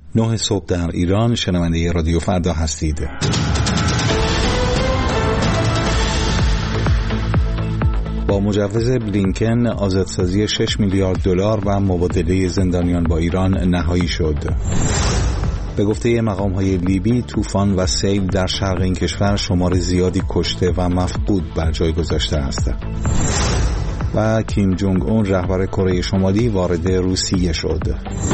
9 صبح در ایران. شنونده رادیو فردا هستید. با مجوز بلینکن آزادسازی 6 میلیارد دلار و مبادله زندانیان با ایران نهایی شد. به گفته مقام‌های لیبی، طوفان و سیل در شرق این کشور شمار زیادی کشته و مفقود بر جای گذاشته است. و کیم جونگ اون رهبر کره شمالی وارد روسیه شد.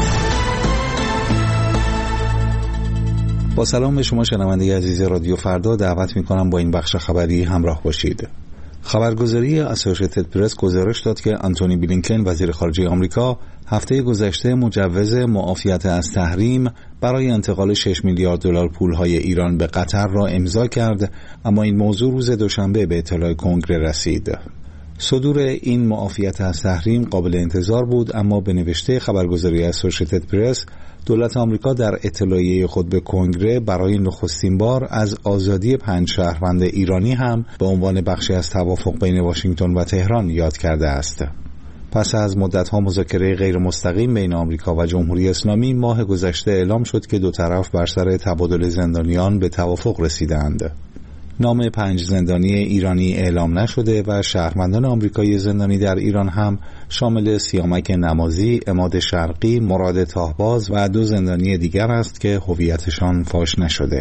با سلام به شما شنونده عزیز رادیو فردا، دعوت می‌کنم با این بخش خبری همراه باشید. خبرگزاری اسوسییتد پرس گزارش داد که آنتونی بلینکن وزیر خارجه آمریکا هفته گذشته مجوز معافیت از تحریم برای انتقال 6 میلیارد دلار پولهای ایران به قطر را امضا کرد، اما این موضوع روز دوشنبه به اطلاع کنگره رسید. صدور این معافیت از تحریم قابل انتظار بود، اما به نوشته خبرگزاری اسوسییتد پرس، دولت آمریکا در اطلاعیه خود به کنگره برای نخستین بار از آزادی 5 شهروند ایرانی هم به عنوان بخشی از توافق بین واشنگتن و تهران یاد کرده است. پس از مدت‌ها مذاکره غیر مستقیم بین آمریکا و جمهوری اسلامی، ماه گذشته اعلام شد که دو طرف بر سر تبادل زندانیان به توافق رسیدند. نام 5 زندانی ایرانی اعلام نشده و شهروندان آمریکایی زندانی در ایران هم شامل سیامک نمازی، عماد شرقی، مراد تاهباز و 2 زندانی دیگر است که هویتشان فاش نشده.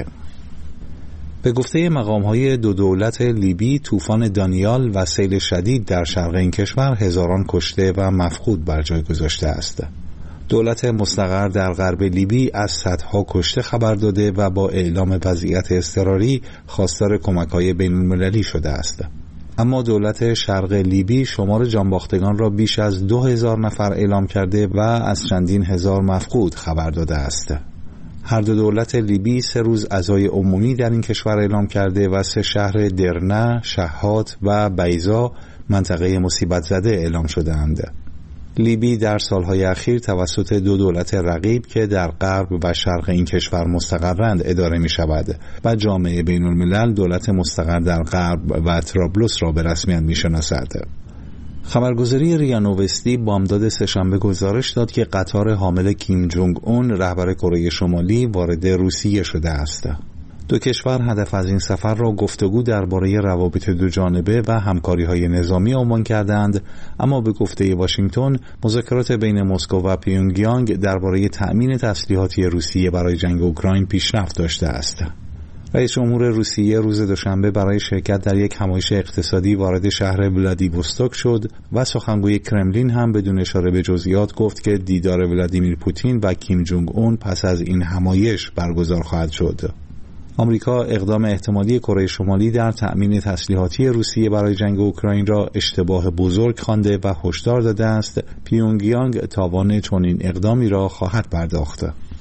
به گفته مقام‌های دو دولت لیبی، طوفان دانیال و سیل شدید در شرق این کشور هزاران کشته و مفقود بر جای گذاشته است. دولت مستقر در غرب لیبی از صدها کشته خبر داده و با اعلام وضعیت اضطراری خواستار کمک‌های بین‌المللی شده است. اما دولت شرق لیبی شمار جانباختگان را بیش از 2000 نفر اعلام کرده و از چندین هزار مفقود خبر داده است. هر دو دولت لیبی 3 روز عزای عمومی در این کشور اعلام کرده و 3 شهر درنه، شهات و بیضا منطقه مصیبت زده اعلام شده‌اند. لیبی در سالهای اخیر توسط 2 دولت رقیب که در غرب و شرق این کشور مستقرند اداره می شود و جامعه بین الملل دولت مستقر در غرب و طرابلس را به رسمیت می شناسد. خبرگزاری ریا نووستی بامداد سه‌شنبه گزارش داد که قطار حامل کیم جونگ اون رهبر کره شمالی وارد روسیه شده است. دو کشور هدف از این سفر را گفتگو درباره روابط دو جانبه و همکاری‌های نظامی عنوان کردند، اما به گفته واشنگتن مذاکرات بین مسکو و پیونگیانگ درباره تأمین تسلیحاتی روسیه برای جنگ اوکراین پیشرفت داشته است. رئیس جمهور روسیه روز دوشنبه برای شرکت در یک همایش اقتصادی وارد شهر ولادیوستوک شد و سخنگوی کرملین هم بدون اشاره به جزئیات گفت که دیدار ولادیمیر پوتین و کیم جونگ اون پس از این همایش برگزار خواهد شد. آمریکا اقدام احتمالی کره شمالی در تأمین تسلیحاتی روسیه برای جنگ اوکراین را اشتباه بزرگ خوانده و هشدار داده است پیونگیانگ تاوان چنین اقدامی را خواهد پرداخت.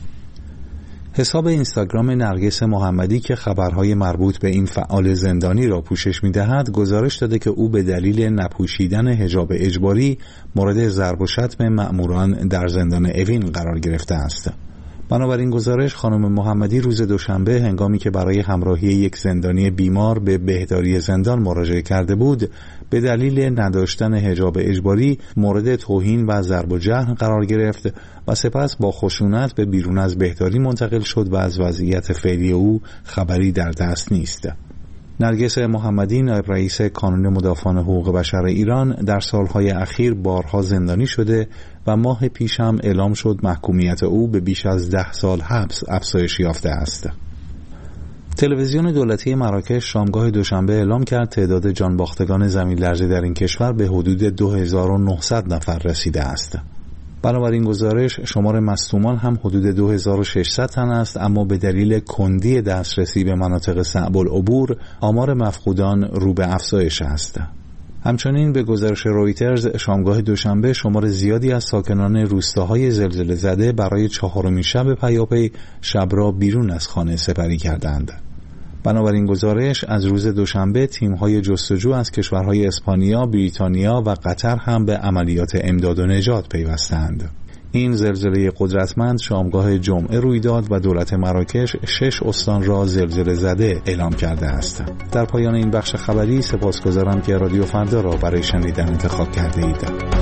حساب اینستاگرام نرگس محمدی که خبرهای مربوط به این فعال زندانی را پوشش می‌دهد، گزارش داده که او به دلیل نپوشیدن حجاب اجباری مورد ضرب و شتم مأموران در زندان اوین قرار گرفته است. بنابراین گزارش، خانم محمدی روز دوشنبه هنگامی که برای همراهی یک زندانی بیمار به بهداری زندان مراجعه کرده بود، به دلیل نداشتن حجاب اجباری مورد توهین و ضرب و جرح قرار گرفت و سپس با خشونت به بیرون از بهداری منتقل شد و از وضعیت فعلی او خبری در دست نیست. نرگس محمدی، نایب رئیس کانون مدافعان حقوق بشر ایران، در سالهای اخیر بارها زندانی شده و ماه پیش هم اعلام شد محکومیت او به بیش از 10 سال حبس افزایش یافته است. تلویزیون دولتی مراکش شامگاه دوشنبه اعلام کرد تعداد جانباختگان زمین‌لرزه در این کشور به حدود 2900 نفر رسیده است. بنابراین گزارش، شمار مصدومان هم حدود 2600 تن است، اما به دلیل کندی دسترسی به مناطق صعب العبور آمار مفقودان رو به افزایش است. همچنین به گزارش رویترز شامگاه دوشنبه شمار زیادی از ساکنان روستاهای زلزله زده برای 4مین شب پیاپی شب را بیرون از خانه سپری کردند. بنابراین گزارش، از روز دوشنبه تیم‌های جستجو از کشورهای اسپانیا، بریتانیا و قطر هم به عملیات امداد و نجات پیوستند. این زلزله قدرتمند شامگاه جمعه روی داد و دولت مراکش 6 استان را زلزله زده اعلام کرده است. در پایان این بخش خبری سپاسگزارم که رادیو فردا را برای شنیدن انتخاب کرده اید.